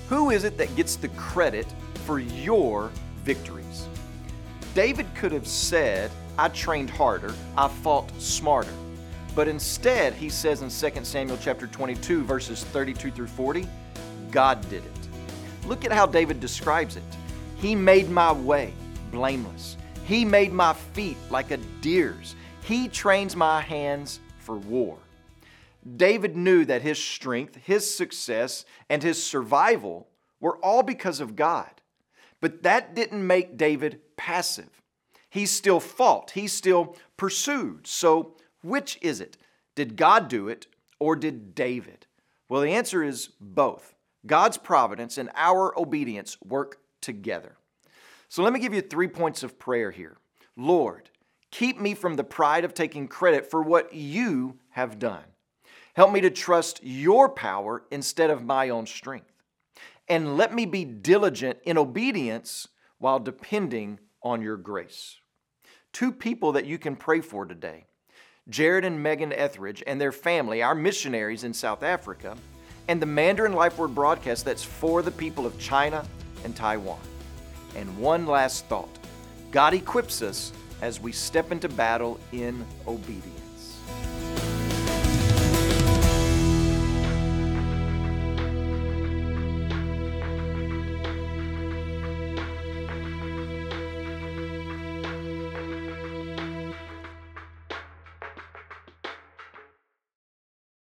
Who is it that gets the credit for your victories? David could have said, I trained harder, I fought smarter. But instead, he says in 2 Samuel chapter 22, verses 32 through 40, God did it. Look at how David describes it. He made my way blameless. He made my feet like a deer's. He trains my hands for war. David knew that his strength, his success, and his survival were all because of God. But that didn't make David passive. He still fought. He still pursued. So which is it? Did God do it or did David? Well, the answer is both. God's providence and our obedience work together. So let me give you 3 points of prayer here. Lord, keep me from the pride of taking credit for what you have done. Help me to trust your power instead of my own strength. And let me be diligent in obedience while depending on your grace. 2 people that you can pray for today. Jared and Megan Etheridge and their family, our missionaries in South Africa, and the Mandarin Life Word broadcast that's for the people of China and Taiwan. And one last thought. God equips us as we step into battle in obedience.